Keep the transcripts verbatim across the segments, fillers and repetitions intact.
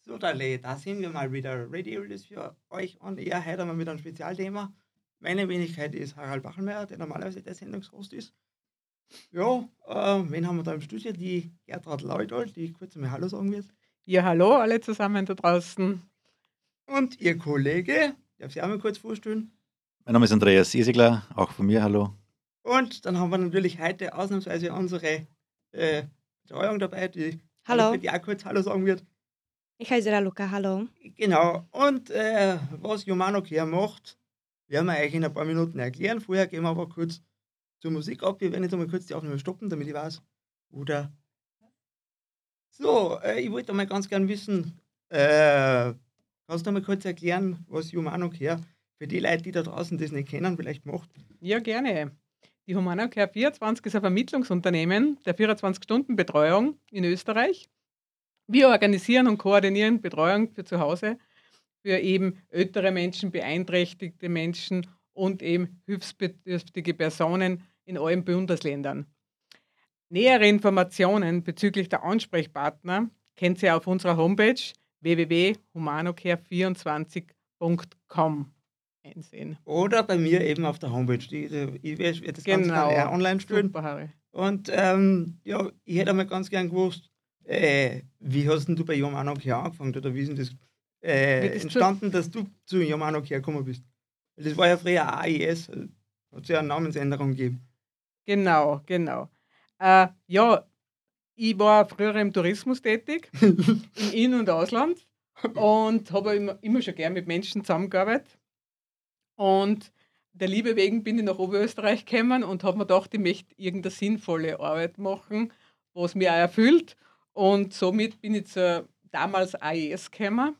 So, Dale, da sind wir mal wieder. Radio ist für euch und ihr. Heute haben wir wieder ein Spezialthema. Meine Wenigkeit ist Harald Bachelmeier, der normalerweise der Sendungshost ist. Ja, äh, wen haben wir da im Studio? Die Gertrud Leutold, die kurz einmal Hallo sagen wird. Ja, hallo alle zusammen da draußen. Und ihr Kollege, darf Sie auch mal kurz vorstellen. Mein Name ist Andreas Isigler, auch von mir hallo. Und dann haben wir natürlich heute ausnahmsweise unsere äh, Betreuung dabei, die Hallo, die auch kurz Hallo sagen wird. ich heiße Raluca, hallo. Genau, und äh, was Humanocare macht, werden wir euch in ein paar Minuten erklären. Vorher gehen wir aber kurz zur Musik ab. Wir werden jetzt einmal kurz die Aufnahme stoppen, damit ich weiß, oder. So, äh, ich wollte mal ganz gern wissen, äh, kannst du mal kurz erklären, was Humanocare für die Leute, die da draußen das nicht kennen, vielleicht macht? Ja, gerne. Die Humanocare vierundzwanzig ist ein Vermittlungsunternehmen der vierundzwanzig-Stunden-Betreuung in Österreich. Wir organisieren und koordinieren Betreuung für zu Hause für eben ältere Menschen, beeinträchtigte Menschen und eben hilfsbedürftige Personen in allen Bundesländern. Nähere Informationen bezüglich der Ansprechpartner könnt ihr auf unserer Homepage w w w punkt humanocare vierundzwanzig punkt com einsehen. Oder bei mir eben auf der Homepage. Die, die, ich werde das Ganze Genau. dann eher online stellen. Super, Harry. Und ähm, ja, ich hätte einmal ganz gern gewusst, äh, wie hast denn du bei Humanocare angefangen? Oder wie ist denn das, äh, Wie das zu- entstanden, dass du zu Humanocare gekommen bist? Weil das war ja früher A I S, hat es ja eine Namensänderung gegeben. Genau, genau. Äh, ja, ich war früher im Tourismus tätig, im In- und Ausland und habe immer, immer schon gern mit Menschen zusammengearbeitet. Und der Liebe wegen bin ich nach Oberösterreich gekommen und habe mir gedacht, ich möchte irgendeine sinnvolle Arbeit machen, was mir auch erfüllt. Und somit bin ich zur damals A E S gekommen.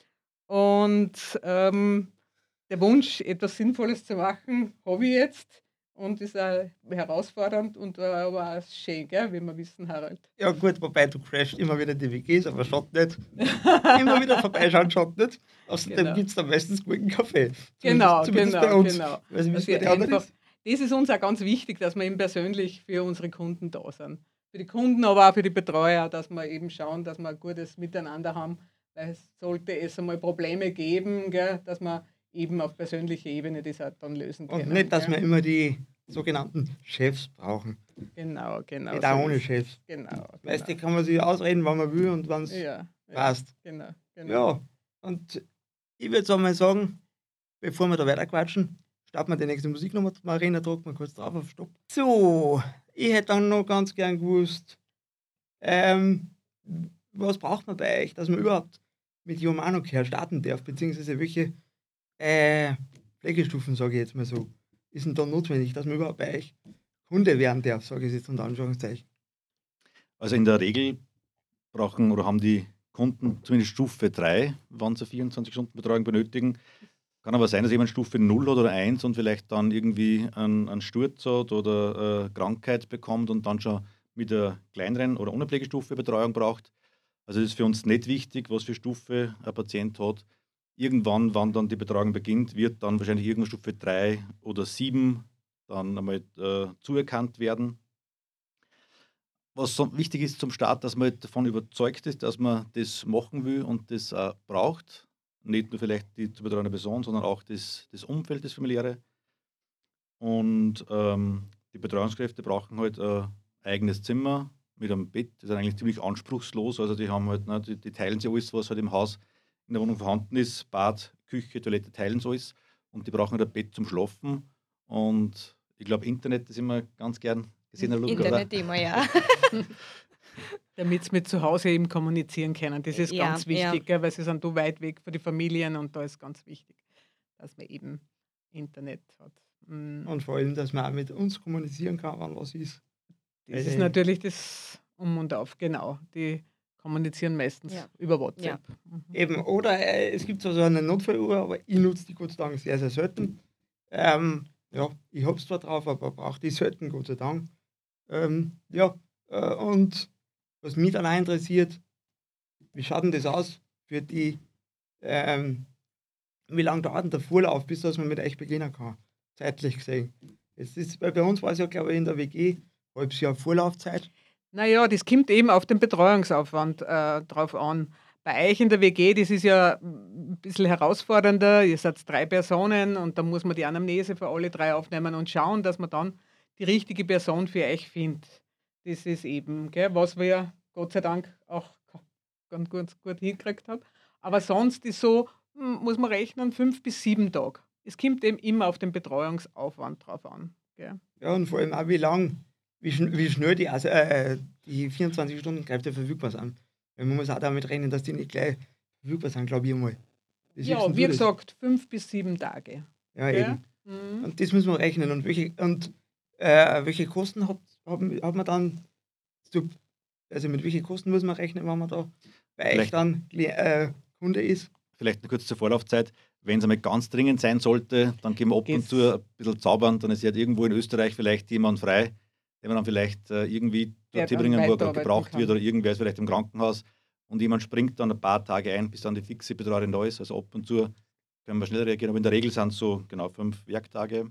Und ähm, der Wunsch, etwas Sinnvolles zu machen, habe ich jetzt. Und ist auch herausfordernd und äh, aber auch schön, gell, wie wir wissen, Harald. Ja gut, wobei du crashst immer wieder die W Gs, aber schaut nicht. Immer wieder vorbeischauen, schaut nicht. Außerdem Genau. gibt es da meistens guten Kaffee. Genau, Zumindest genau, bei uns. genau. Weiß nicht, Dass wie es bei wir den anderen einfach, ist. das ist uns auch ganz wichtig, dass wir eben persönlich für unsere Kunden da sind. Für die Kunden, aber auch für die Betreuer, dass wir eben schauen, dass wir ein gutes Miteinander haben. Weil es sollte es einmal Probleme geben, gell, dass wir eben auf persönlicher Ebene das auch dann lösen können. Und nicht, dass gell. wir immer die sogenannten Chefs brauchen. Genau, genau. Nicht so auch ohne ist- Chefs. Genau, Weißt du, genau. kann man sich ausreden, wann man will und wann es Ja, ja, passt. genau, genau. Ja, und ich würde so mal sagen, bevor wir da weiter quatschen, starten wir die nächste Musiknummer. Marina, drückt mal kurz drauf auf Stopp. So, ich hätte dann noch ganz gern gewusst, ähm, was braucht man bei euch, dass man überhaupt mit Humanocare starten darf, beziehungsweise welche äh, Pflegestufen, sage ich jetzt mal so, ist denn da notwendig, dass man überhaupt bei euch Kunde werden darf, sage ich jetzt unter Anführungszeichen. Also in der Regel brauchen oder haben die Kunden zumindest Stufe drei, wann sie vierundzwanzig-Stunden-Betreuung benötigen. Kann aber sein, dass jemand Stufe null oder eins und vielleicht dann irgendwie einen, einen Sturz hat oder äh, Krankheit bekommt und dann schon mit der kleineren oder ohne Pflegestufe Betreuung braucht. Also es ist für uns nicht wichtig, was für Stufe ein Patient hat. Irgendwann, wann dann die Betreuung beginnt, wird dann wahrscheinlich irgendwann Stufe drei oder sieben dann einmal äh, zuerkannt werden. Was so wichtig ist zum Start, dass man halt davon überzeugt ist, dass man das machen will und das auch braucht. Nicht nur vielleicht die zu betreuende Person, sondern auch das, das Umfeld, das familiäre. Und ähm, die Betreuungskräfte brauchen halt ein eigenes Zimmer mit einem Bett. Das ist eigentlich ziemlich anspruchslos. Also die haben halt, ne, die, die teilen sich alles, was halt im Haus in der Wohnung vorhanden ist. Bad, Küche, Toilette teilen sie alles. Und die brauchen halt ein Bett zum Schlafen. Und ich glaube, Internet ist immer ganz gern gesehen, Herr Luca, oder? Internet immer, ja. Damit sie mit zu Hause eben kommunizieren können. Das ist Ja, ganz ja. wichtig, gell, weil sie sind da weit weg von den Familien und da ist ganz wichtig, dass man eben Internet hat. Mm. Und vor allem, dass man auch mit uns kommunizieren kann, wann was ist. Das Äh, ist natürlich das Um und Auf, genau. Die kommunizieren meistens Ja. über WhatsApp. Mhm. Eben, oder äh, es gibt so eine Notfalluhr, aber ich nutze die Gott sei Dank sehr, sehr selten. Ähm, ja, ich hab's zwar drauf, aber brauche die selten, Gott sei Dank. Ähm, ja, äh, und was mich dann auch interessiert, wie schaut denn das aus für die, ähm, wie lange dauert denn der Vorlauf, bis dass man mit euch beginnen kann, zeitlich gesehen? Es ist, weil bei uns war es ja, glaube ich, in der W G halbes Jahr Vorlaufzeit. Naja, das kommt eben auf den Betreuungsaufwand äh, drauf an. bei euch in der W G, das ist ja ein bisschen herausfordernder. Ihr seid drei Personen und da muss man die Anamnese für alle drei aufnehmen und schauen, dass man dann die richtige Person für euch findet. Das ist eben, gell, was wir Gott sei Dank auch ganz gut, gut hingekriegt haben. Aber sonst ist so, hm, muss man rechnen, fünf bis sieben Tage. Es kommt eben immer auf den Betreuungsaufwand drauf an. Gell? Ja, und vor allem auch, wie lang, wie, schn wie schnell die, also, äh, die vierundzwanzig-Stunden-Kräfte verfügbar sind. Weil man muss auch damit rechnen, dass die nicht gleich verfügbar sind, glaube ich einmal. Das Ja, wissen wie Sie das? gesagt, fünf bis sieben Tage. Ja, Gell? eben. Mhm. Und das muss man rechnen. Und welche, und, äh, welche Kosten hat, hat, hat man dann, zu- also mit welchen Kosten muss man rechnen, wenn man da bei euch Vielleicht- dann Kle- äh, Kunde ist? Vielleicht noch kurz zur Vorlaufzeit. Wenn es einmal ganz dringend sein sollte, dann gehen wir ab und Geht's. zu ein bisschen zaubern. Dann ist ja irgendwo in Österreich vielleicht jemand frei, den man dann vielleicht äh, irgendwie Der dorthin dann bringen, wo er gerade weiterarbeiten gebraucht kann. wird oder irgendwer ist vielleicht im Krankenhaus und jemand springt dann ein paar Tage ein, bis dann die fixe Betreuerin da ist. Also ab und zu können wir schnell reagieren, aber in der Regel sind es so genau fünf Werktage.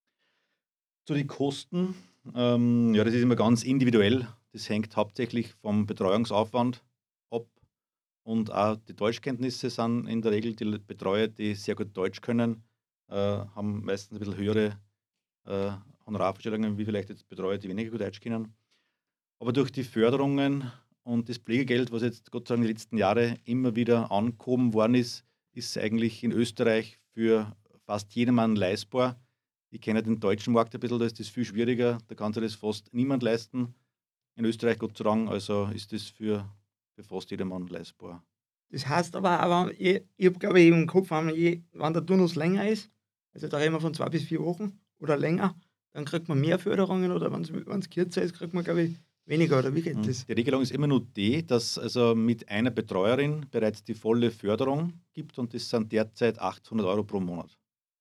Zu den Kosten, ähm, ja, das ist immer ganz individuell. Das hängt hauptsächlich vom Betreuungsaufwand ab. Und auch die Deutschkenntnisse sind in der Regel die Betreuer, die sehr gut Deutsch können, äh, haben meistens ein bisschen höhere äh, Honorarvorstellungen, wie vielleicht jetzt Betreuer, die weniger gut Deutsch können. Aber durch die Förderungen und das Pflegegeld, was jetzt Gott sei Dank die letzten Jahre immer wieder angehoben worden ist, ist eigentlich in Österreich für fast jedermann leistbar. Ich kenne den deutschen Markt ein bisschen, da ist das viel schwieriger, da kann sich das fast niemand leisten. In Österreich, Gott sei Dank, also ist das für, für fast jedermann leistbar. Das heißt aber auch, wenn, ich, ich habe glaube ich im Kopf, wenn, je, wenn der Turnus länger ist, also da reden wir von zwei bis vier Wochen oder länger, dann kriegt man mehr Förderungen oder wenn es kürzer ist, kriegt man glaube ich weniger oder wie geht Mhm. das? Die Regelung ist immer nur die, dass also mit einer Betreuerin bereits die volle Förderung gibt und das sind derzeit achthundert Euro pro Monat.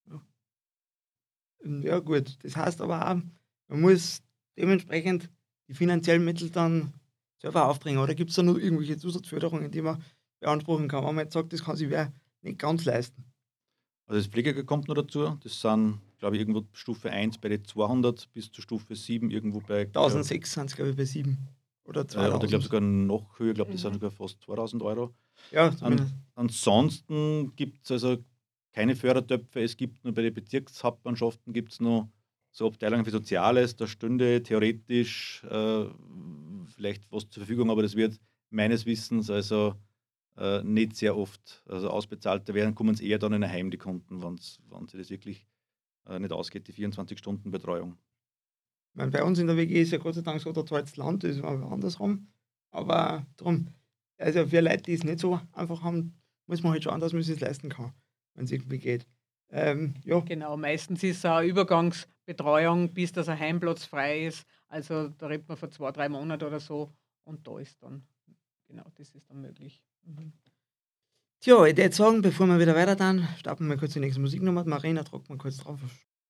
Ja gut, das heißt aber auch, man muss dementsprechend die finanziellen Mittel dann selber aufbringen. Oder gibt es da noch irgendwelche Zusatzförderungen, die man beanspruchen kann, wenn man jetzt sagt, das kann sich wer nicht ganz leisten? Also das Pflegegeld kommt noch dazu, das sind, glaube ich, irgendwo Stufe eins bei den zweihundert bis zur Stufe sieben irgendwo bei tausendsechs sind es glaube ich bei sieben oder äh, oder ich zweitausend. glaube sogar noch höher, ich glaube, das sind Mhm. sogar fast zweitausend Euro. Ja, An, zumindest. ansonsten gibt es also keine Fördertöpfe, es gibt nur bei den Bezirkshauptmannschaften gibt es noch so Abteilungen für Soziales, da stünde theoretisch äh, vielleicht was zur Verfügung, aber das wird meines Wissens also äh, nicht sehr oft also ausbezahlt. Da werden kommen es eher dann in ein Heim, die Kunden, wenn sie das wirklich äh, nicht ausgeht, die vierundzwanzig Stunden Betreuung. Ich meine, bei uns in der W G ist ja Gott sei Dank so, da zahlt das Land, das war andersrum. Aber darum, also für Leute, die es nicht so einfach haben, muss man halt schauen, dass man es sich leisten kann, wenn es irgendwie geht. Ähm, ja, Genau, meistens ist es eine Übergangsbetreuung, bis das ein Heimplatz frei ist. Also da redet man von zwei, drei Monaten oder so und da ist dann, genau, das ist dann möglich. Mhm. tja, ich würde sagen, bevor wir wieder weiter dann, starten wir kurz die nächste Musiknummer. Marina, drückt mal kurz drauf.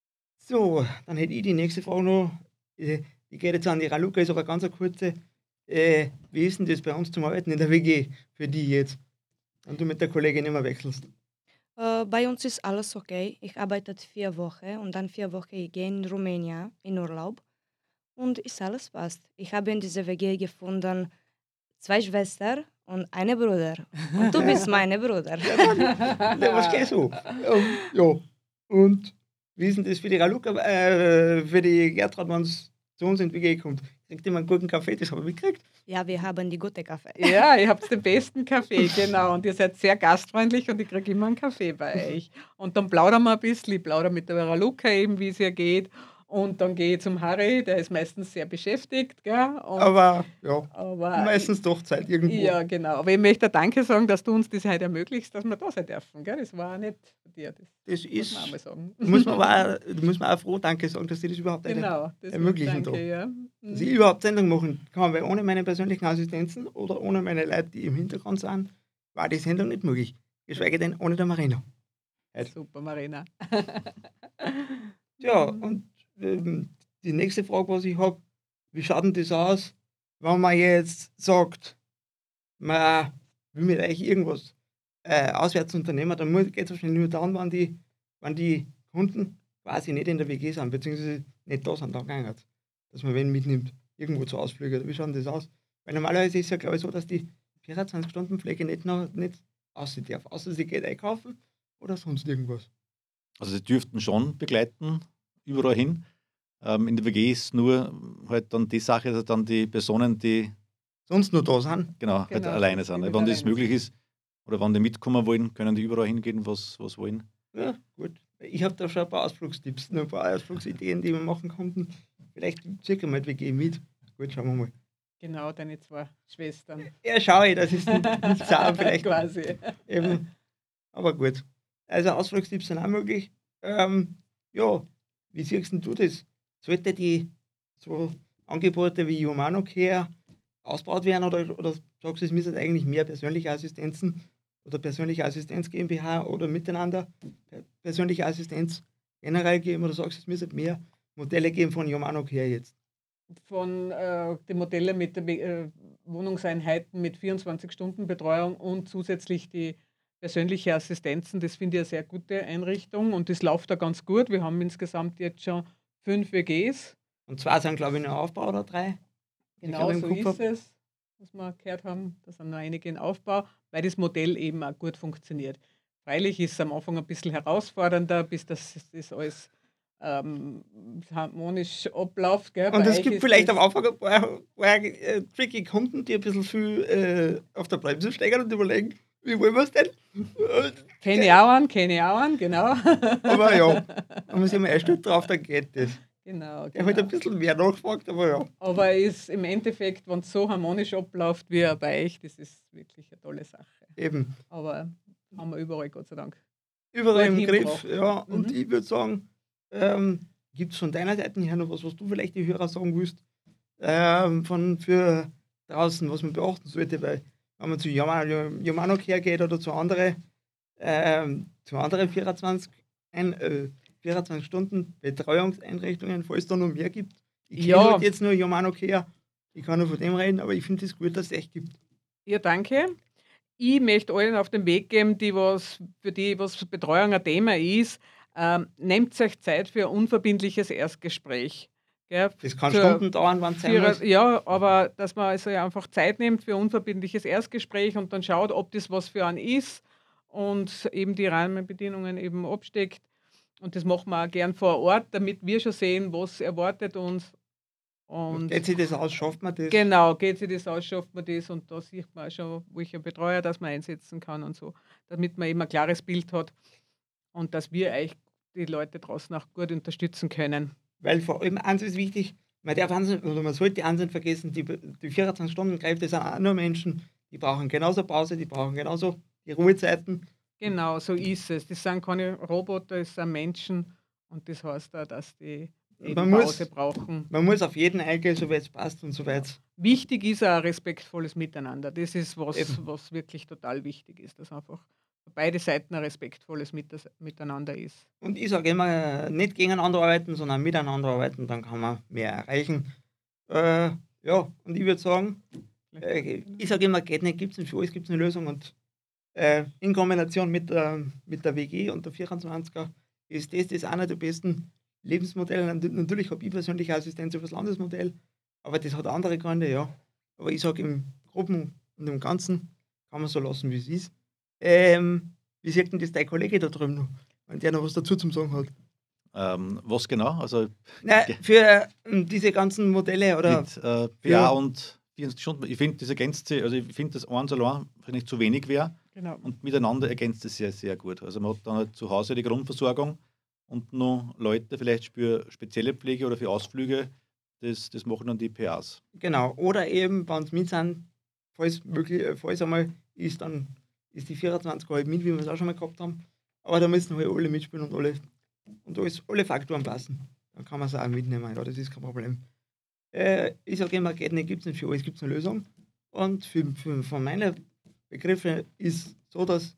So, dann hätte ich die nächste Frage noch. Äh, Die geht jetzt an die Raluca, ist aber ganz eine kurze. Äh, wie ist denn das bei uns zum Arbeiten in der W G für die jetzt? Und du mit der Kollegin immer wechselst. Äh, bei uns ist alles okay. Ich arbeite vier Wochen und dann vier Wochen ich gehe in Rumänien in Urlaub und ist alles passt. Ich habe in dieser W G gefunden zwei Schwestern und einen Bruder. Und du bist meine Bruder. Ja, was geht so? Ähm, ja. Und wie ist denn das für die Raluca, äh, für die Gertrud, wenn es zu uns in die W G kommt? Kriegt immer einen guten Kaffee, das habe ich mitgekriegt. Ja, wir haben die gute Kaffee. Ja, ihr habt den besten Kaffee, genau. Und ihr seid sehr gastfreundlich und ich kriege immer einen Kaffee bei euch. Und dann plaudern wir ein bisschen. Ich plaudere mit der Raluca eben, wie es ihr geht. Und dann gehe ich zum Harry, der ist meistens sehr beschäftigt. Gell? Und, Aber ja, aber meistens doch Zeit irgendwo. Ja, genau. Aber ich möchte Danke sagen, dass du uns das heute ermöglicht, dass wir da sein dürfen. Gell? Das war auch nicht von dir. Das Das muss ist, man auch mal sagen. muss man, aber auch, muss man auch froh Danke sagen, dass die das überhaupt nicht Genau. Das ermöglichen. Danke, Da. ja. Dass ich überhaupt Sendung machen kann, weil ohne meine persönlichen Assistenzen oder ohne meine Leute, die im Hintergrund sind, war die Sendung nicht möglich. Geschweige denn ohne der Marina. Halt. Super, Marina. Ja, und ähm, die nächste Frage, was ich habe, wie schaut denn das aus, wenn man jetzt sagt, man will mit euch irgendwas äh, auswärts unternehmen, dann geht es wahrscheinlich nur dann, wenn die, wenn die Kunden quasi nicht in der W G sind, beziehungsweise nicht da sind, dann gegangen, dass man wen mitnimmt, irgendwo zu Ausflügen. Wie schaut denn das aus? Weil normalerweise ist es ja, glaube ich, so, dass die vierundzwanzig-Stunden-Pflege nicht, noch, nicht aussehen darf, außer sie geht einkaufen oder sonst irgendwas. Also sie dürften schon begleiten, überall hin. Ähm, in der W G ist nur halt dann die Sache, dass dann die Personen, die Sonst nur da sind. genau, halt Genau, alleine dass die sind. mit Wenn das alleine möglich sind. ist oder wenn die mitkommen wollen, können die überall hingehen, was, was wollen. Ja, gut. Ich habe da schon ein paar Ausflugstipps, noch ein paar Ausflugsideen, die wir machen konnten. Vielleicht circa mal die W G mit. Gut, schauen wir mal. Genau, deine zwei Schwestern. Ja, schaue ich, das ist nicht, nicht sauer vielleicht. Quasi. Eben. Aber gut. Also Ausflugstipps sind auch möglich. Ähm, ja, wie siehst denn du das? Sollte die so Angebote wie Humano Care ausgebaut werden oder, oder sagst du, es müssen eigentlich mehr persönliche Assistenzen oder persönliche Assistenz GmbH oder miteinander per- persönliche Assistenz generell geben oder sagst du, es müssen mehr Modelle geben von Humano Care jetzt? Von äh, den Modellen mit den äh, Wohnungseinheiten mit vierundzwanzig-Stunden-Betreuung und zusätzlich die persönliche Assistenzen, das finde ich eine sehr gute Einrichtung und das läuft da ganz gut. Wir haben insgesamt jetzt schon fünf W Gs. Und zwei sind, glaube ich, noch Aufbau oder drei. Ich Genau glaube, im so Kopf ist hab- es, was wir gehört haben. Da sind noch einige in Aufbau, weil das Modell eben auch gut funktioniert. Freilich ist es am Anfang ein bisschen herausfordernder, bis das, das alles ähm, harmonisch abläuft. Gell? Und Bei es euch gibt ist vielleicht am das, Anfang ein paar, paar äh, tricky Kunden, die ein bisschen viel äh, auf der Bremse steigen und überlegen, wie wollen wir es denn? Und, kenne ich auch an, kenne ich auch an, genau. aber ja, wenn man sich mal einstellt drauf, dann geht das. genau, Der hat halt ein genau. bisschen mehr nachgefragt, aber ja. Aber ist im Endeffekt, wenn es so harmonisch abläuft wie auch bei euch, das ist wirklich eine tolle Sache. Eben. Aber haben wir überall, Gott sei Dank. Überall Gut im Griff, hingebracht. ja. Und Mhm. ich würde sagen, ähm, gibt es von deiner Seite her noch was, was du vielleicht die Hörer sagen willst, ähm, von für draußen, was man beachten sollte, weil wenn man zu Yamano Care geht oder zu anderen, ähm, zu anderen vierundzwanzig, ein, äh, vierundzwanzig Stunden Betreuungseinrichtungen, falls es da noch mehr gibt. Ich kenne Ja. halt jetzt nur Yamano Care, ich kann nur von dem reden, aber ich finde es gut, dass es echt gibt. Ja, danke. Ich möchte allen auf den Weg geben, die was, für die was Betreuung ein Thema ist, ähm, nehmt euch Zeit für ein unverbindliches Erstgespräch. Gell? Das kann Zur- Stunden dauern, wann es sein Für, muss. ja, aber dass man also einfach Zeit nimmt für ein unverbindliches Erstgespräch und dann schaut, ob das was für einen ist und eben die Rahmenbedingungen eben absteckt. Und das machen wir auch gern vor Ort, damit wir schon sehen, was erwartet uns. Und Geht sich das aus, schafft man das? genau, geht sich das aus, schafft man das und da sieht man auch schon, welcher Betreuer das man einsetzen kann und so, damit man eben ein klares Bild hat und dass wir euch die Leute draußen auch gut unterstützen können. Weil vor allem eins ist wichtig, man darf eins, oder man sollte eins nicht vergessen, die, die vierundzwanzig Stunden Kräfte sind auch nur Menschen, die brauchen genauso Pause, die brauchen genauso die Ruhezeiten. Genau, so ist es. Das sind keine Roboter, es sind Menschen und das heißt auch, dass die eben Man muss- Pause brauchen. Man muss auf jeden eingehen, so weit es passt und so weit. Wichtig ist auch ein respektvolles Miteinander. Das ist was, Eben. was wirklich total wichtig ist, dass einfach für beide Seiten ein respektvolles Mites- Miteinander ist. Und ich sage immer, nicht gegeneinander arbeiten, sondern miteinander arbeiten, dann kann man mehr erreichen. Äh, ja, und ich würde sagen, äh, ich sage immer, geht nicht, gibt es nicht, für alles gibt es eine Lösung. Und äh, in Kombination mit der, mit der W G und der vierundzwanziger ist das, das einer der besten Lebensmodelle. Nat- Natürlich habe ich persönliche Assistenz für das Landesmodell, aber das hat andere Gründe, ja. Aber ich sage im Groben und im Ganzen kann man so lassen, wie es ist. Ähm, wie sieht denn das dein Kollege da drüben noch, wenn der noch was dazu zum Sagen hat? Ähm, was genau? Also Na, Ge- für ähm, diese ganzen Modelle oder mit äh, P A Ja. und vierundzwanzig Stunden. Ich finde, das ergänzt sich, also ich finde, dass eins allein nicht zu wenig wäre Genau. und miteinander ergänzt es sehr, sehr gut. Also man hat dann halt zu Hause die Grundversorgung und noch Leute vielleicht für spezielle Pflege oder für Ausflüge, das, das machen dann die P As. genau, oder eben, wenn es mit sind, falls möglich, äh, falls einmal ist, dann ist die vierundzwanzig halt mit, wie wir es auch schon mal gehabt haben. Aber da müssen halt alle mitspielen und alle und alles, alle Faktoren passen. Dann kann man es auch mitnehmen, ja, das ist kein Problem. Äh, ich sage immer, geht nicht, gibt es nicht für alles, gibt es eine Lösung. Und für, für, von meinen Begriffen ist so, dass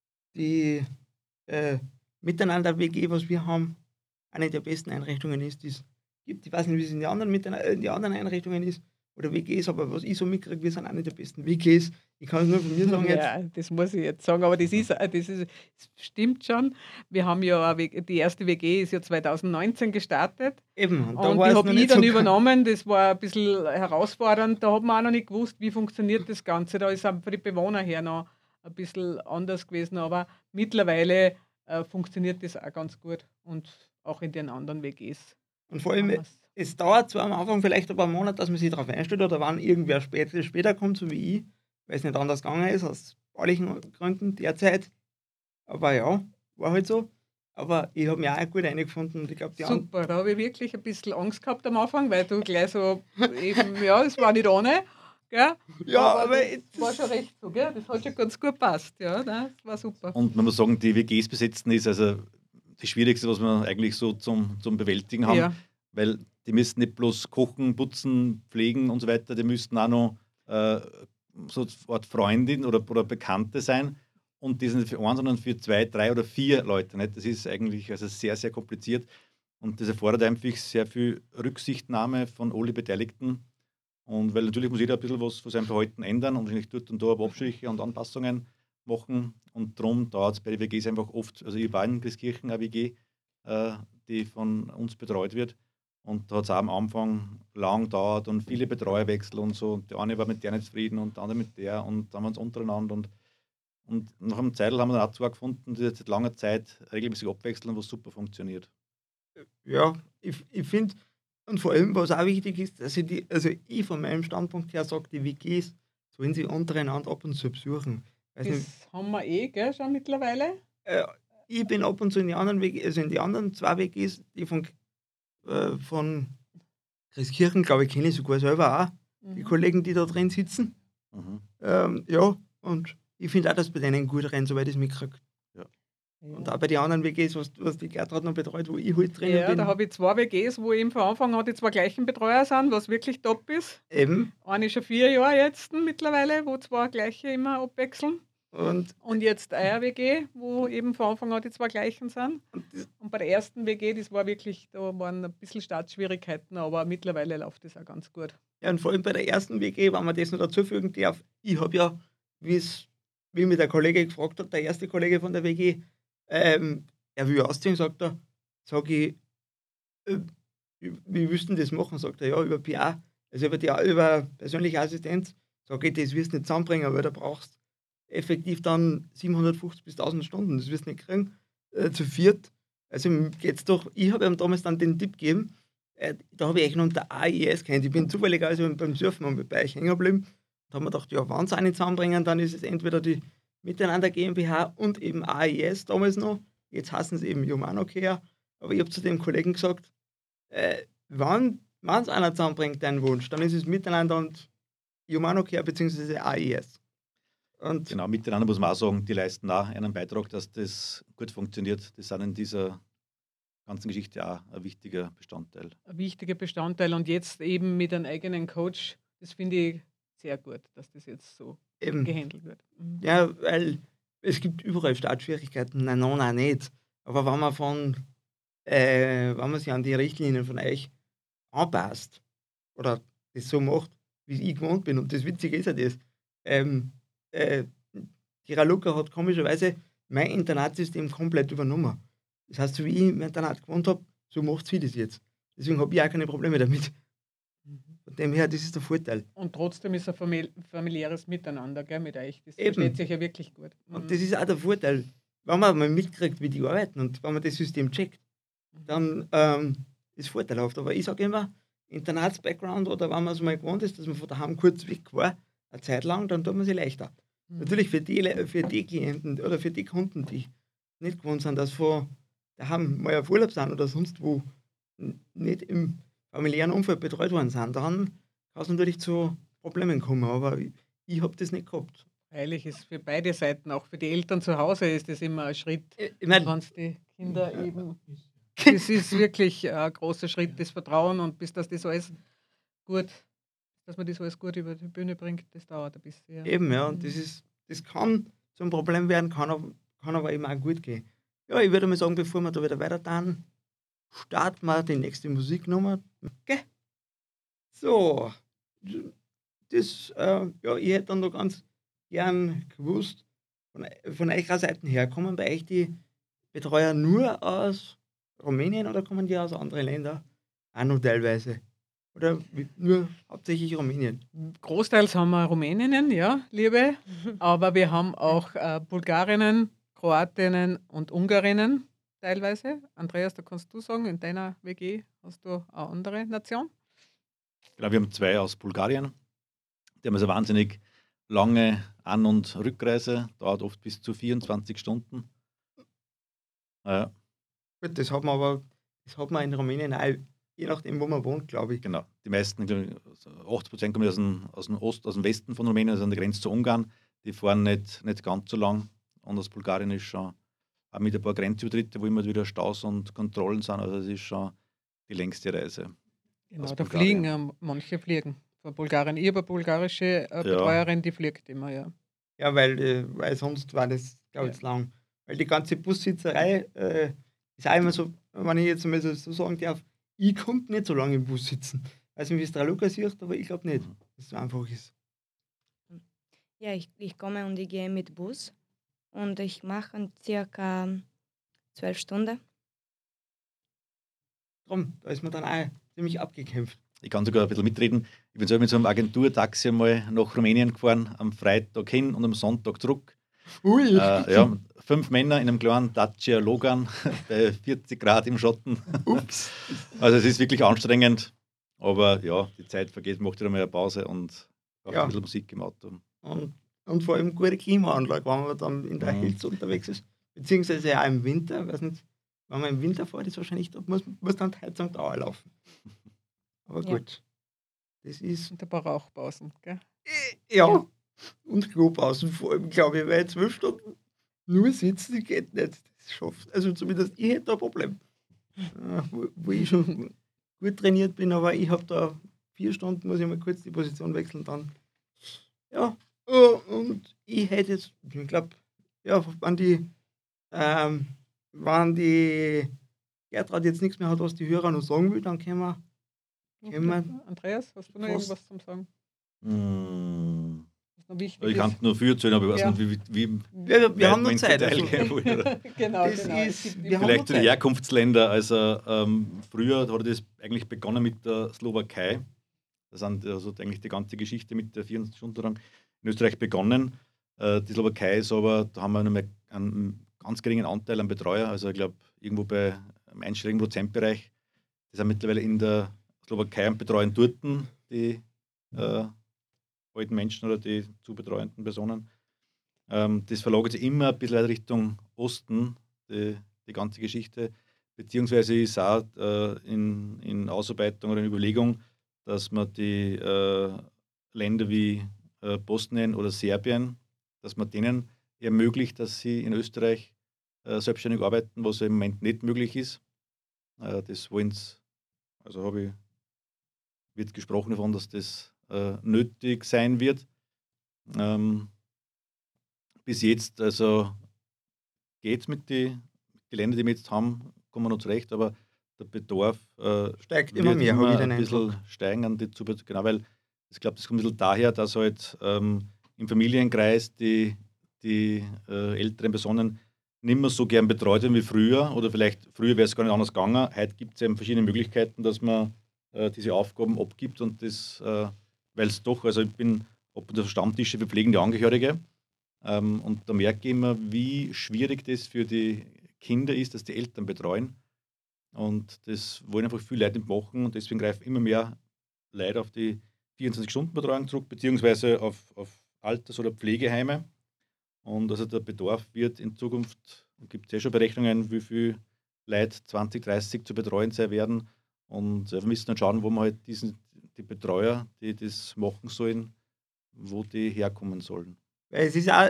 die äh, Miteinander-W G, was wir haben, eine der besten Einrichtungen ist, die es gibt. Ich weiß nicht, wie es in den anderen, Miteinander- in den anderen Einrichtungen ist, oder W Gs, aber was ich so mitkriege, wir sind auch nicht die besten W Gs. Ich kann es nur von mir sagen jetzt. Ja, das muss ich jetzt sagen, aber das ist, äh, das ist das stimmt schon. Wir haben ja eine W G, die erste W G ist ja zwanzig neunzehn gestartet Eben, und da und war die es habe noch ich nicht dann so übernommen. Das war ein bisschen herausfordernd. Da hat man auch noch nicht gewusst, wie funktioniert das Ganze. Da ist auch für die Bewohner her noch ein bisschen anders gewesen, aber mittlerweile äh, funktioniert das auch ganz gut und auch in den anderen W Gs. Und vor haben allem, wir's. es dauert zwar am Anfang vielleicht ein paar Monate, dass man sich darauf einstellt oder wann irgendwer später, später kommt, so wie ich, weil es nicht anders gegangen ist, aus baulichen Gründen derzeit. Aber ja, war halt so. Aber ich habe mich auch gut eingefunden und ich glaube, die anderen. Super, da habe ich wirklich ein bisschen Angst gehabt am Anfang, weil du gleich so eben, ja, es war nicht ohne, gell? Ja, aber, aber das jetzt- war schon recht so, gell? Das hat schon ganz gut passt, ja, ne? Das war super. Und man muss sagen, die W Gs besetzen ist also das Schwierigste, was wir eigentlich so zum, zum Bewältigen haben, Ja, weil die müssen nicht bloß kochen, putzen, pflegen und so weiter, die müssten auch noch äh, so eine Art Freundin oder, oder Bekannte sein. Und die sind nicht für einen, sondern für zwei, drei oder vier Leute. Nicht? Das ist eigentlich also sehr, sehr kompliziert. Und das erfordert einfach sehr viel Rücksichtnahme von allen Beteiligten. Und weil natürlich muss jeder ein bisschen was von seinem Verhalten ändern und wahrscheinlich dort und da aber Abstriche und Anpassungen machen. Und darum dauert es bei den W Gs einfach oft. Also ich war in Christkirchen eine W G, äh, die von uns betreut wird. Und da hat es auch am Anfang lang gedauert und viele Betreuerwechsel und so. Und der eine war mit der nicht zufrieden und der andere mit der und dann waren es untereinander. Und, und nach einem Zeitl haben wir dann auch zwei gefunden, die jetzt seit langer Zeit regelmäßig abwechseln, was super funktioniert. Ja, ich, ich finde, und vor allem, was auch wichtig ist, dass ich die, also ich von meinem Standpunkt her sage, die W Gs sollen sie untereinander ab und zu besuchen. Weiß nicht, das haben wir eh, gell, schon mittlerweile. äh, ich bin ab und zu in die anderen W Gs, also in die anderen zwei W Gs, die von, äh, von Christkirchen, glaube ich, kenne ich sogar selber auch, die Mhm. Kollegen, die da drin sitzen. Mhm. Ähm, ja, und ich finde auch, dass bei denen gut rein, soweit ich es mitkriege. Und auch bei den anderen W Gs, was, was die Gertrud noch betreut, wo ich halt drinnen Ja, bin. da habe ich zwei W Gs, wo eben von Anfang an die zwei gleichen Betreuer sind, was wirklich top ist. Eben. Eine ist schon vier Jahre jetzt mittlerweile, wo zwei gleiche immer abwechseln. Und, Und jetzt eine W G, wo eben von Anfang an die zwei gleichen sind. und das, Und bei der ersten W G, das war wirklich, da waren ein bisschen Startschwierigkeiten, aber mittlerweile läuft das auch ganz gut. ja, und vor allem bei der ersten W G, wenn man das noch dazufügen darf, ich habe ja, wie's, wie mir der Kollege gefragt hat, der erste Kollege von der W G, ähm, er will ausziehen, sagt er, sag ich, äh, wie willst du denn das machen? Sagt er, ja, über P A, also über, die, über persönliche Assistenz. Sag ich, das wirst du nicht zusammenbringen, weil du brauchst effektiv dann siebenhundertfünfzig bis tausend Stunden, das wirst du nicht kriegen, äh, zu viert. Also geht's doch, ich habe ihm damals dann den Tipp gegeben, äh, da habe ich eigentlich noch unter A I S kennt. Ich bin zufälligerweise beim Surfen und bei euch hängen geblieben. Da haben wir gedacht, ja, wenn sie einen zusammenbringen, dann ist es entweder die Miteinander GmbH und eben A I S damals noch. Jetzt heißen sie eben Humano Care. Aber ich habe zu dem Kollegen gesagt, äh, wenn es einer zusammenbringt, deinen Wunsch, dann ist es Miteinander und Humano Care bzw. A I S. Und Genau, miteinander muss man auch sagen, die leisten auch einen Beitrag, dass das gut funktioniert. Das sind in dieser ganzen Geschichte auch ein wichtiger Bestandteil. Ein wichtiger Bestandteil und jetzt eben mit einem eigenen Coach, das finde ich sehr gut, dass das jetzt so eben, gehandelt wird. Mhm. ja, weil es gibt überall Startschwierigkeiten, nein, nein, nein, nicht. Aber wenn man von, äh, wenn man sich an die Richtlinien von euch anpasst oder das so macht, wie ich gewohnt bin, und das Witzige ist ja das, ähm, äh, die Raluca hat komischerweise mein Internatsystem komplett übernommen. Das heißt, so wie ich mein Internat gewohnt habe, so macht sie das jetzt. Deswegen habe ich auch keine Probleme damit. Mhm. Von dem her, das ist der Vorteil. Und trotzdem ist ein famili familiäres Miteinander, gell, mit euch. Das Eben. versteht sich ja wirklich gut. Und Mhm. das ist auch der Vorteil, wenn man mal mitkriegt, wie die arbeiten und wenn man das System checkt, dann ähm, ist es vorteilhaft. Aber ich sage immer, Internats-Background oder wenn man es mal gewohnt ist, dass man von daheim kurz weg war, eine Zeit lang, dann tut man sich leichter. Mhm. Natürlich für die, Le- für die Klienten oder für die Kunden, die nicht gewohnt sind, dass von daheim mal auf Urlaub sind oder sonst wo n- nicht im familiären Umfeld betreut worden sind, dann kann es natürlich zu Problemen kommen. Aber ich, ich habe das nicht gehabt. Freilich ist für beide Seiten, auch für die Eltern zu Hause, ist das immer ein Schritt, Ich ich meine, wenn es die Kinder eben. Das ist wirklich ein großer Schritt, das Vertrauen und bis das das alles gut, dass man das alles gut über die Bühne bringt, das dauert ein bisschen. Ja. eben, ja, und Mhm. das, ist, das kann zum Problem werden, kann aber, kann aber eben auch gut gehen. Ja, ich würde mal sagen, bevor wir da wieder weiter tun, starten wir die nächste Musiknummer. Okay. So, das, äh, ja, ich hätte dann noch ganz gern gewusst, von, von eurer Seite her, kommen bei euch die Betreuer nur aus Rumänien oder kommen die aus anderen Ländern? Auch noch teilweise. Oder wie- nur hauptsächlich Rumänien? Großteils haben wir Rumäninnen, ja, Liebe, aber wir haben auch äh, Bulgarinnen, Kroatinnen und Ungarinnen teilweise. Andreas, da kannst du sagen, in deiner W G hast du eine andere Nation. Genau, wir haben zwei aus Bulgarien. Die haben also wahnsinnig lange An- und Rückreise, dauert oft bis zu vierundzwanzig Stunden. Ja, Gut, das hat man aber das hat man in Rumänien auch, je nachdem, wo man wohnt, glaube ich. genau. Die meisten, glaub ich, also achtzig Prozent kommen aus dem, aus dem Ost, aus dem Westen von Rumänien, also an der Grenze zu Ungarn. Die fahren nicht, nicht ganz so lang. Und aus Bulgarien ist schon auch mit ein paar Grenzübertritte, wo immer wieder Staus und Kontrollen sind. Also es ist schon die längste Reise. Genau, Aus da Bulgarien. fliegen ja manche fliegen von Bulgarien. Ich habe eine bulgarische äh, Ja. Betreuerin, die fliegt immer, ja. Ja, weil, äh, weil sonst war das, glaube ich, Ja. zu lang. Weil die ganze Bussitzerei äh, ist auch immer so, wenn ich jetzt mal so, so sagen darf, ich konnte nicht so lange im Bus sitzen. Weiß nicht, wie es der Lukas sieht, aber ich glaube nicht, dass es so einfach ist. Ja, ich, ich komme und ich gehe mit Bus und ich mache circa zwölf Stunden. Drum, da ist man dann auch ziemlich abgekämpft. Ich kann sogar ein bisschen mitreden. Ich bin selber mit so einem Agenturtaxi mal nach Rumänien gefahren, am Freitag hin und am Sonntag zurück. Ui! Äh, ja, fünf Männer in einem kleinen Dacia Logan bei vierzig Grad im Schatten. Ups! Also es ist wirklich anstrengend, aber ja, die Zeit vergeht, macht wieder mal eine Pause und auch Ja. ein bisschen Musik im Auto. Und, und vor allem gute Klimaanlage, wenn man dann in der Mhm. Hitze unterwegs ist. Beziehungsweise auch im Winter, weiß nicht, wenn man im Winter fährt, ist wahrscheinlich, da muss, muss dann die Heizung Dauer laufen. Aber Ja. gut. Das ist. Und ein paar Rauchpausen, gell? Ja. Und Klopausen vor allem, glaube ich, weil zwölf Stunden nur sitzen geht nicht. Das schafft. Also zumindest ich hätte da ein Problem. Äh, wo, wo ich schon gut trainiert bin, aber ich habe da vier Stunden, muss ich mal kurz die Position wechseln, dann. Ja. Oh, und ich hätte jetzt, ich glaube, ja, wenn die, ähm, wenn die Gertrud jetzt nichts mehr hat, was die Hörer noch sagen will, dann können wir. Können wir Andreas, hast du noch fast- irgendwas zum Sagen? Mm, Was noch wichtig Ich ist? kann nur viel erzählen, aber ich weiß Ja. nicht, wie, wie, wie Ja, wir, wir weit haben noch ins Zeit. Detail Also, gehen wollen. genau, Das genau. ist- Es gibt wir haben Vielleicht noch zu den Zeit. Herkunftsländern. Also ähm, früher hat das eigentlich begonnen mit der Slowakei. Das sind also eigentlich die ganze Geschichte mit der vierundzwanzig Stunden lang in Österreich begonnen. Äh, die Slowakei ist aber, da haben wir nur mehr einen ganz geringen Anteil an Betreuer, also ich glaube irgendwo bei einem einstelligen Prozentbereich. Die sind mittlerweile in der Slowakei und betreuen dort die äh, alten Menschen oder die zu betreuenden Personen. Ähm, das verlagert sich immer ein bisschen Richtung Osten, die, die ganze Geschichte. Beziehungsweise ist auch äh, in, in Ausarbeitung oder in Überlegung, dass man die äh, Länder wie äh, Bosnien oder Serbien, dass man denen ermöglicht, dass sie in Österreich äh, selbstständig arbeiten, was im Moment nicht möglich ist. Äh, das wollen sie, also habe ich, wird gesprochen davon, dass das äh, nötig sein wird. Ähm, bis jetzt, also geht es mit den die Ländern, die wir jetzt haben, kommen wir noch zurecht, aber der Bedarf äh, steigt immer wird mehr, habe immer ich den ein bisschen Eindruck. steigen. An die zu, genau, weil ich glaube, das kommt ein bisschen daher, dass halt ähm, im Familienkreis die, die äh, älteren Personen nicht mehr so gern betreut werden wie früher oder vielleicht früher wäre es gar nicht anders gegangen. Heute gibt es eben verschiedene Möglichkeiten, dass man äh, diese Aufgaben abgibt und das, äh, weil es doch, also ich bin ob der Stammtische für pflegende Angehörige ähm, und da merke ich immer, wie schwierig das für die Kinder ist, dass die Eltern betreuen. Und das wollen einfach viele Leute nicht machen und deswegen greifen immer mehr Leute auf die vierundzwanzig-Stunden-Betreuung zurück, beziehungsweise auf, auf Alters- oder Pflegeheime. Und also der Bedarf wird in Zukunft, gibt es ja schon Berechnungen, wie viele Leute zwanzig dreißig zu betreuen sein werden. Und äh, wir müssen dann schauen, wo wir halt diesen, die Betreuer, die das machen sollen, wo die herkommen sollen. Weil es ist auch,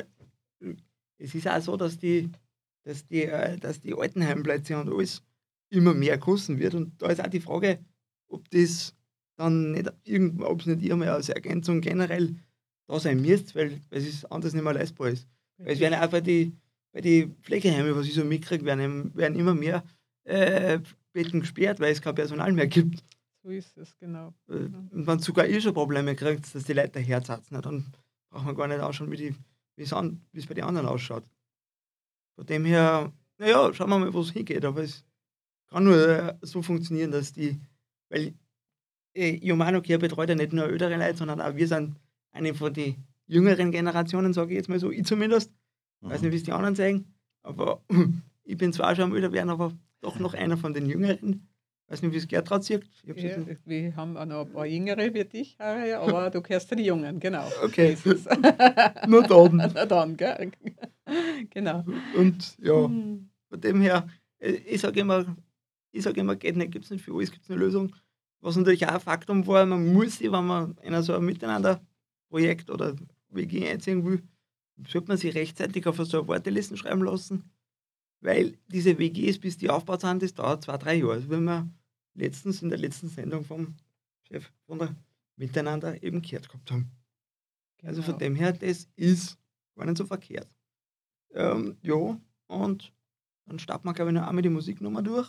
es ist auch so, dass die, dass die, äh, dass die Altenheimplätze und alles immer mehr kosten wird. Und da ist auch die Frage, ob das dann nicht irgendwann, ob es nicht irgendwann als Ergänzung generell da sein müsste, weil, weil es anders nicht mehr leistbar ist. Weil es werden auch bei den bei die Pflegeheimen, was ich so mitkriege, werden, werden immer mehr äh, Betten gesperrt, weil es kein Personal mehr gibt. So ist es, genau. Äh, Und wenn sogar ihr schon Probleme kriegt, dass die Leute Herz hatzen, dann braucht man gar nicht ausschauen, wie die, wie es an, wie es bei den anderen ausschaut. Von dem her, naja, schauen wir mal, wo es hingeht. Aber es kann nur äh, so funktionieren, dass die, weil äh, Humano Care betreut ja nicht nur ältere Leute, sondern auch wir sind eine von den jüngeren Generationen, sage ich jetzt mal so, ich zumindest. Ich weiß nicht, wie es die anderen sagen, aber ich bin zwar schon am älter werden, aber doch noch einer von den Jüngeren. Ich weiß nicht, wie es Gertrud sieht. Ich hab's Ja, jetzt nicht- wir haben auch noch ein paar Jüngere wie dich, Harry, aber du gehörst zu den Jungen, genau. Okay. So ist es. Nur dann. Na dann, gell? Genau. Und ja, Hm. von dem her, äh, ich sage immer, ich sage immer, geht nicht, gibt es nicht für alles, gibt es eine Lösung. Was natürlich auch ein Faktum war, man muss sich, wenn man in so ein Miteinander-Projekt oder W G einziehen will, sollte man sich rechtzeitig auf so eine Warteliste schreiben lassen, weil diese W Gs, bis die aufgebaut sind, das dauert zwei, drei Jahre. Also, wie wir letztens in der letzten Sendung vom Chef von der Miteinander eben gehört gehabt haben. Also von Genau. dem her, das ist gar nicht so verkehrt. Ähm, ja, und dann starten wir, glaube ich, noch einmal die Musiknummer durch.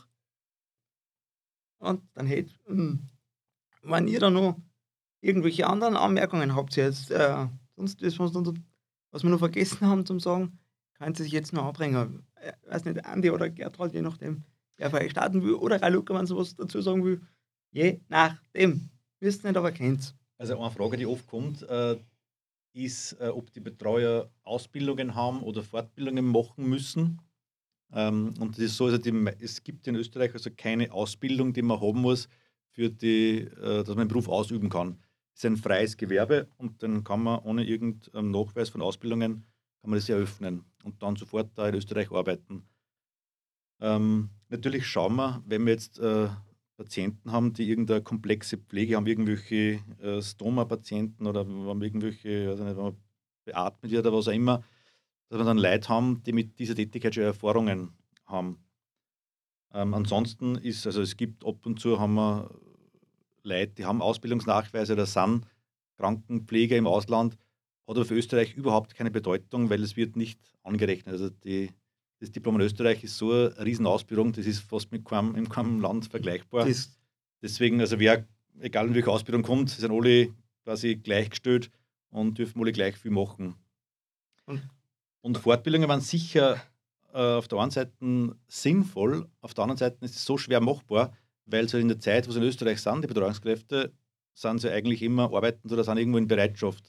Und dann hätte, hm, wenn ihr da noch irgendwelche anderen Anmerkungen habt, ihr jetzt, äh, sonst das, was, noch- was wir noch vergessen haben zum Sagen, könnt ihr sich jetzt noch anbringen. Äh, weiß nicht, Andi oder Gertrud, je nachdem, wer von euch starten will, oder Raluca, wenn sie was dazu sagen will, je nachdem. Wisst nicht, aber kennt's. Also eine Frage, die oft kommt, äh, ist, äh, ob die Betreuer Ausbildungen haben oder Fortbildungen machen müssen. Ähm, und das ist so, also die, me- es gibt in Österreich also keine Ausbildung, die man haben muss, für die, äh, dass man den Beruf ausüben kann. Es ist ein freies Gewerbe und dann kann man ohne irgendeinen Nachweis von Ausbildungen, kann man das eröffnen und dann sofort da in Österreich arbeiten. Ähm, natürlich schauen wir, wenn wir jetzt äh, Patienten haben, die irgendeine komplexe Pflege haben, irgendwelche äh, Stoma-Patienten oder haben irgendwelche, also nicht, wenn man beatmet wird oder was auch immer, dass wir dann Leute haben, die mit dieser Tätigkeit schon Erfahrungen haben. Ähm, ansonsten ist, also es gibt ab und zu haben wir Leute, die haben Ausbildungsnachweise oder sind Krankenpfleger im Ausland, hat aber für Österreich überhaupt keine Bedeutung, weil es wird nicht angerechnet. Also die, das Diplom in Österreich ist so eine Riesenausbildung, das ist fast mit keinem, in keinem Land vergleichbar. Das, Deswegen, also wer, egal in welche Ausbildung kommt, sind alle quasi gleichgestellt und dürfen alle gleich viel machen. Und- Und Fortbildungen waren sicher äh, auf der einen Seite sinnvoll, auf der anderen Seite ist es so schwer machbar, weil so in der Zeit, wo sie in Österreich sind, die Betreuungskräfte, sind sie eigentlich immer arbeiten oder sind irgendwo in Bereitschaft.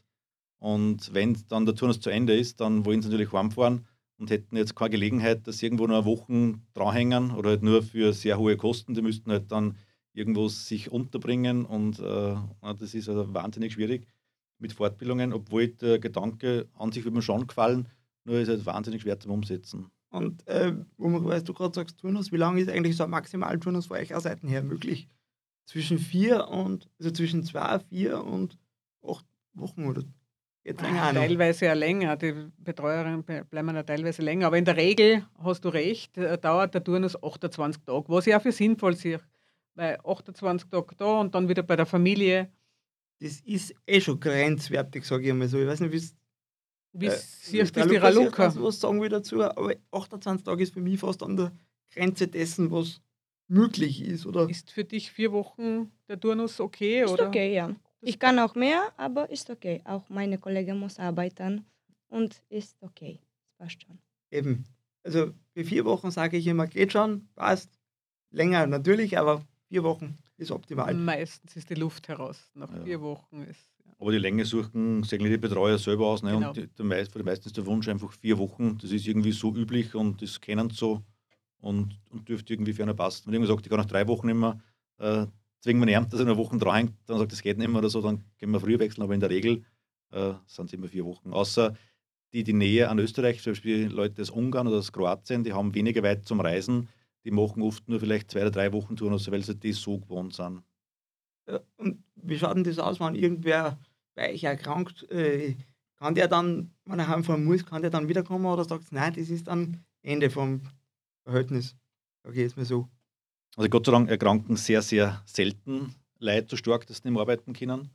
Und wenn dann der Turnus zu Ende ist, dann wollen sie natürlich heimfahren und hätten jetzt keine Gelegenheit, dass sie irgendwo noch Wochen dranhängen oder halt nur für sehr hohe Kosten. Die müssten halt dann irgendwo sich unterbringen und äh, das ist also wahnsinnig schwierig mit Fortbildungen, obwohl der Gedanke an sich würde mir schon gefallen, nur ist halt wahnsinnig schwer zum Umsetzen. und äh, wo man, weißt du gerade sagst, Turnus, wie lange ist eigentlich so ein Maximalturnus von eurer Seite her möglich? Zwischen vier und, also zwischen zwei, vier und acht Wochen oder geht länger auch noch? Teilweise ja länger, die Betreuerinnen be- bleiben ja teilweise länger, aber in der Regel hast du recht, äh, dauert der Turnus achtundzwanzig Tage, was ich auch für sinnvoll sehe, weil achtundzwanzig Tage da und dann wieder bei der Familie. Das ist eh schon grenzwertig, sage ich einmal so. Ich weiß nicht, wie es Wie äh, siehst der du die Lukas jetzt Raluca? was was sagen will dazu, aber achtundzwanzig Tage ist für mich fast an der Grenze dessen, was möglich ist, oder? Ist für dich vier Wochen der Turnus okay? Ist Oder? okay, ja. Ich kann auch mehr, aber ist okay. Auch meine Kollegin muss arbeiten und ist okay. Passt schon. Eben. Also für vier Wochen sage ich immer, geht schon, passt. Länger natürlich, aber vier Wochen ist optimal. Meistens ist die Luft heraus. Nach Ja. vier Wochen ist. Ja. Aber die Länge suchen sich eigentlich die Betreuer selber aus. Ne? Genau. Und die, der meist, für die meisten ist der Wunsch einfach vier Wochen. Das ist irgendwie so üblich und das kennen sie so und, und dürfte irgendwie für einen passen. Wenn jemand sagt, ich kann nach drei Wochen nicht mehr, äh, zwingen wir ihn, dass er eine Woche dranhängt, dann sagt, das geht nicht mehr oder so, dann können wir früher wechseln. Aber in der Regel äh, sind es immer vier Wochen. Außer die, die Nähe an Österreich, zum Beispiel Leute aus Ungarn oder aus Kroatien, die haben weniger weit zum Reisen. Die machen oft nur vielleicht zwei oder drei Wochen Turnus, weil sie das so gewohnt sind. Ja, und wie schaut denn das aus, wenn irgendwer bei euch erkrankt? Äh, kann der dann, wenn er heimfahren muss, kann der dann wiederkommen oder sagt nein, das ist dann Ende vom Verhältnis? Sag ich jetzt mal so. Also Gott sei Dank erkranken sehr, sehr selten Leute so stark, dass sie nicht mehr arbeiten können.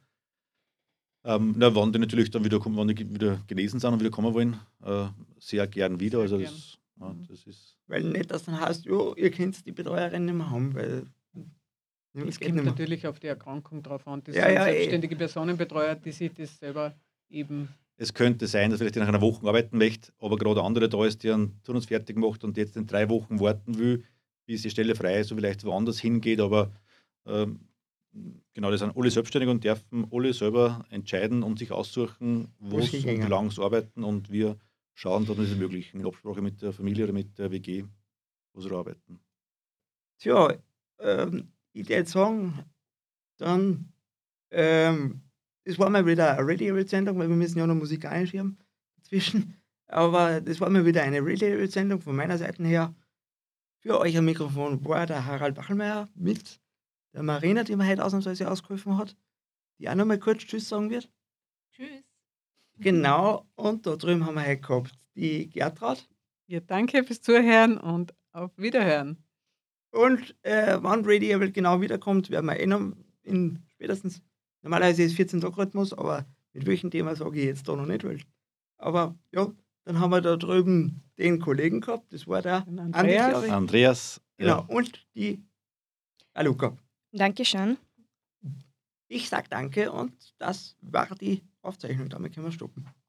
Ähm, na, wenn die natürlich dann wieder, kommen- wenn die wieder genesen sind und wieder kommen wollen, äh, sehr gern wieder. Sehr also gern. das, ja, Mhm. das ist Weil nicht, dass dann heißt, jo, ihr könnt die Betreuerin nicht mehr haben, weil Ja, Es geht kommt nicht mehr. natürlich auf die Erkrankung drauf an. Das Ja, sind ja, eh. selbstständige Personenbetreuer, die sich das selber eben. Es könnte sein, dass vielleicht nach einer Woche arbeiten möchte, aber gerade ein anderer da ist, der einen Turnus fertig macht und jetzt in drei Wochen warten will, bis die Stelle frei ist und vielleicht woanders hingeht. Aber ähm, genau, das sind alle selbstständig und dürfen alle selber entscheiden und sich aussuchen, Wo wo sie sie und hingehen. wie lange sie arbeiten. Und wir schauen, dass wir das ermöglichen, in Absprache mit der Familie oder mit der W G, wo sie arbeiten. Tja, ähm, ich würde sagen, dann, ähm, das war mal wieder eine Radio-Sendung, weil wir müssen ja noch Musik einschieben dazwischen. Aber das war mal wieder eine Radio-Sendung von meiner Seite her. Für euch am Mikrofon war der Harald Bachelmeier mit der Marina, die mir heute ausnahmsweise ausgeholfen hat, die auch noch mal kurz Tschüss sagen wird. Tschüss. Genau, und da drüben haben wir heute gehabt die Gertrud. Ja, danke fürs Zuhören und auf Wiederhören. Und äh, wann Radio Welt genau wiederkommt, werden wir eh noch in spätestens, normalerweise ist vierzehn Tage Rhythmus, aber mit welchem Thema sage ich jetzt da noch nicht. Weil, aber ja, dann haben wir da drüben den Kollegen gehabt, das war der Den Andi, Andreas. glaub ich. Andreas, Genau, ja, und die Aluka. Dankeschön. Ich sag danke und das war die Aufzeichnung, damit können wir stoppen.